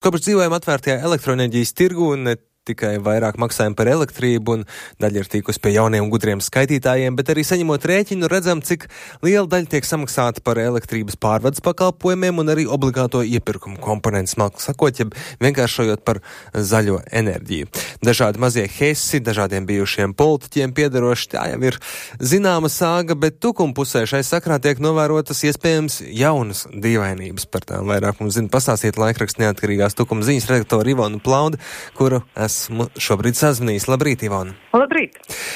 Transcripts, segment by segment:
Kopš dzīvojam atvērtajā elektroenerģijas tirgu un ne tikai vairāk maksājam par elektrību un daļa ir tīkus pie jauniem gudriem skaitītājiem, bet arī saņemot rēķinu redzam, cik liela daļa tiek samaksāta par elektrības pārvades pakalpojumiem un arī obligāto iepirkumu komponentu smalku sakot, ja vienkāršojot par zaļo enerģiju. Dažādi mazie hesi, dažādiem bijušiem politiķiem piederoši, tā jau ir zināma sāga, bet tukuma pusē šai sakrā tiek novērotas iespējams jaunas dīvainības. Par tām vairāk mums zina pastāstīt laikraksta neatkarīgās tukuma ziņas redaktora Ivona Plaude, kuru esmu šobrīd sazvanījis. Labrīt, Ivona. Labrīt.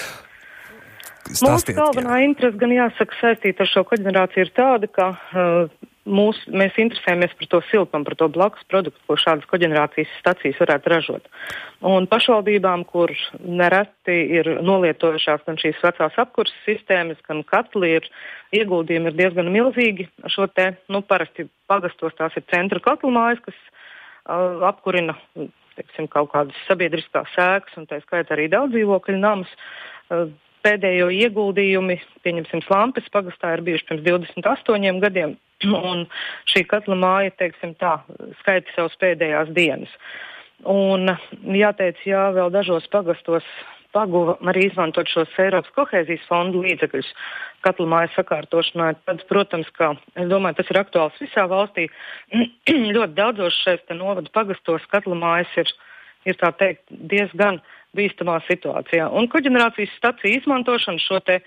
Mūsu galvenā interese, gan jāsaka, saistīta ar šo koģenerāciju ir tāda, ka mēs interesējamies par to siltumu, par to blakus produktu, ko šādas koģenerācijas stacijas varētu ražot. Un pašvaldībām, kur nereti ir nolietojušās gan šīs vecās apkurses sistēmas, gan katli, ieguldījumi ir diezgan milzīgi. Šo te, parasti pagastos tās ir centra katlumājas, kas apkurina kaut kādas sabiedriskās sēkas un tā skaitā arī daudz dzīvokļu namus. Pēdējo ieguldījumi, pieņemsim, Slampes pagastā ir bijuši pirms 28 gadiem, un šī katla māja, skaita savas pēdējās dienas. Un jāteic, vēl dažos pagastos paguva arī izmantot šos Eiropas kohēzijas fondu līdzekļus katla mājas sakārtošanai. Tad, protams, ka es domāju, tas ir aktuāls visā valstī. Ļoti daudzos šais novadu pagastos katla mājas ir tā teikt diezgan bīstamā situācijā. Un koģenerācijas staciju izmantošana šo te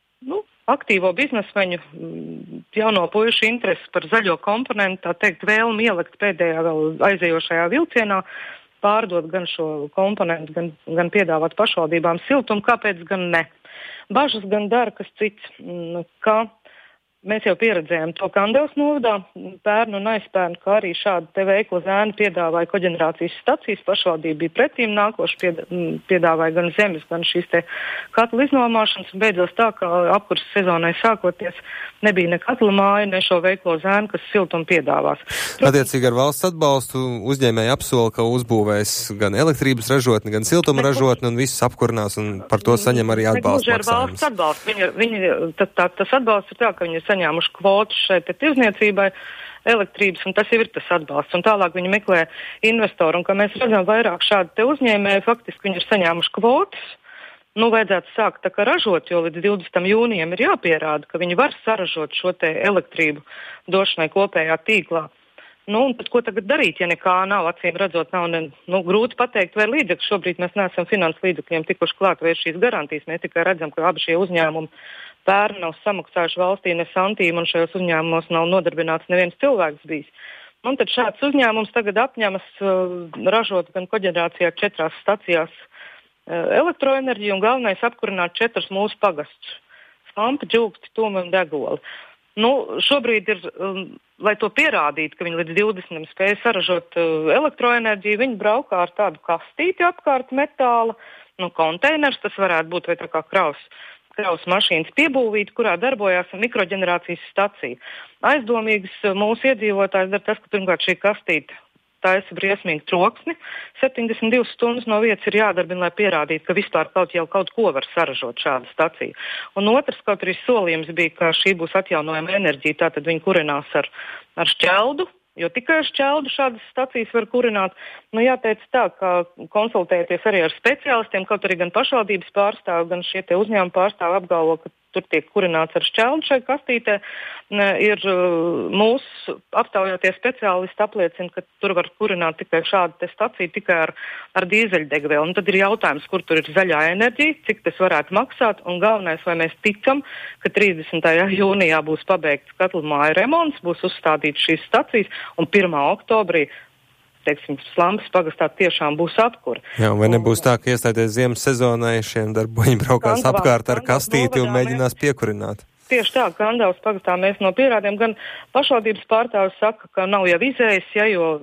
aktīvo biznesmeņu jauno puišu interesi par zaļo komponentu, tā teikt vēlmi ielikt pēdējā vēl aizējošajā vilcienā, pārdot gan šo komponentu, gan piedāvāt pašvaldībām siltumu, kāpēc gan ne. Bažas gan dara kas cits, ka mēs jau pieredzējām to Kandavas novadā, pērnu un aizpērnu, kā arī šādu te veiklu zēni piedāvāja koģenerācijas stacijas, pašvaldība bija pretīm nākoši, piedāvāja gan zemes, gan šīs te katlu iznomāšanas, un beidzos tā, ka apkurses sezonai sākoties nebija ne katla māja, ne šo veiklo zēnu, kas siltumu piedāvās. Attiecīgi ar valsts atbalstu uzņēmēji apsola, ka uzbūvēs gan elektrības ražotni, gan siltuma ražotni un visus apkurinās un par to saņem arī atbalstu maksājumus. Tas atbalsts ir tā, ka viņi saņēmuši kvotus šeit tirzniecībai elektrības, un tas jau ir tas atbalsts. Un tālāk viņi meklē investoru, un kā mēs redzam vairāk šādi te uzņēmēji, faktiski viņi ir saņēmuši kvotus. Vajadzētu sākt tā kā ražot, jo līdz 20. jūnijam ir jāpierāda, ka viņi var saražot šo te elektrību došanai kopējā tīklā. Un tad ko tagad darīt, ja nekā nav, acīm redzot, nav grūti pateikt, vai līdzekļi. Šobrīd mēs neesam finanses līdzekļiem tikuši klāt, vai šīs garantijas. Mēs tikai redzam, ka abi šie uzņēmumi pērni nav samaksājuši valstī ne santīmu, un šajos uzņēmumos nav nodarbināts neviens cilvēks bijis. Un tad šāds uzņēmums tagad apņemas ražot gan koģenerācijā 4 stacijās elektroenerģiju, un galvenais apkurināt 4 mūsu pagastus - Slampi, Džūksti, Tumi un Degoli. Šobrīd ir, lai to pierādītu, ka viņi līdz 20. spēja saražot elektroenerģiju, viņi braukā ar tādu kastīti apkārt metāla, konteiners, tas varētu būt vai tā kā kravas mašīnas piebūvīta, kurā darbojās mikroģenerācijas stacija. Aizdomīgas mūsu iedzīvotājs dara tas, ka pirmkārt šī kastīte taisa briesmīgu troksni. 72 stundas no vietas ir jādarbina, lai pierādītu, ka vispār kaut ko var saražot šāda stacija. Un otrs, kaut arī solījums bija, ka šī būs atjaunojama enerģija, tātad viņi kurinās ar šķeldu, jo tikai ar šķeldu šādas stacijas var kurināt. Jāteic tā, ka konsultējoties arī ar speciālistiem, kaut arī gan pašvaldības pārstāvi, gan šie te uzņēmumi pārstāvi apgalvo, ka tur tiek kurināts ar šķeldu šai kastītē, ir mūsu aptaujotie speciālisti apliecina, ka tur var kurināt tikai šādu te staciju, tikai ar dīzeļdegvielu. Un tad ir jautājums, kur tur ir zaļā enerģija, cik tas varētu maksāt, un galvenais, vai mēs ticam, ka 30. jūnijā būs pabeigts katlu māju remonts, būs uzstādīts šīs stacijas, un 1. oktobrī Slampas pagastā tiešām būs apkura. Jā, vai nebūs tā, ka iestāties ziemas sezonai šiem darboņi braukās apkārt ar kastīti un mēģinās piekurināt? Tieši tā, Kandavas pagastā mēs pierādījām, gan pašvaldības pārstāvis saka, ka nav jau izējas, jo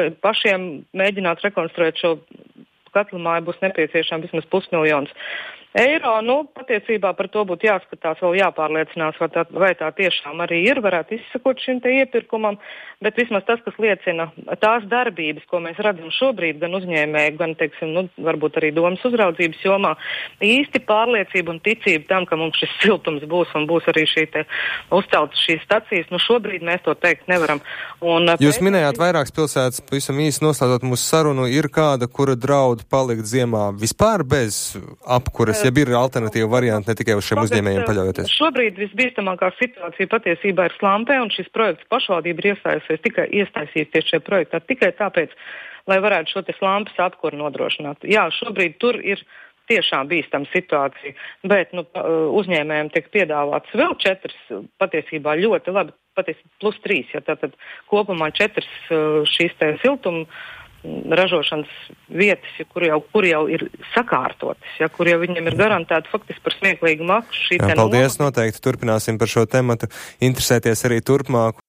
pašiem mēģināt rekonstruēt šo katlu māju būs nepieciešams vismaz 500 000 eiro, patiesībā par to būtu jāskatās, vēl jāpārliecinās, vai tā tiešām arī ir, varētu izsakot šim te iepirkumam, bet vismaz tas, kas liecina tās darbības, ko mēs redzam šobrīd, gan uzņēmēji, gan, teiksim, varbūt arī domas uzraudzības jomā, īsti pārliecība un ticība tam, ka mums šis siltums būs un būs arī šī te uzceltas šīs stacijas, šobrīd mēs to teikt nevaram. Jūs minējāt vairākas pilsētas, pavisam īsi noslēdzot mūsu sarunu, ir kāda, kura draud palikt ziemā vispār bez apkures, ja ir alternatīva varianti, ne tikai uz šiem uzņēmējiem paļaujoties? Šobrīd visbīstamākā situācija patiesībā ir Slampē, un šis projekts pašvaldība ir iesaistījusies šajā projektā tikai tāpēc, lai varētu šo te Slampas apkuru nodrošināt. Jā, šobrīd tur ir tiešām bīstama situācija, bet uzņēmējiem tiek piedāvāts vēl 4, patiesībā ļoti labi, patiesībā plus 3, ja tātad kopumā 4 šīs te siltuma ražošanas vietas, ja, kur jau ir sakārtotas, ja, kur jau viņiem ir garantēta faktiski par smieklīgu maksu. Paldies, noteikti turpināsim par šo tematu interesēties arī turpmāk.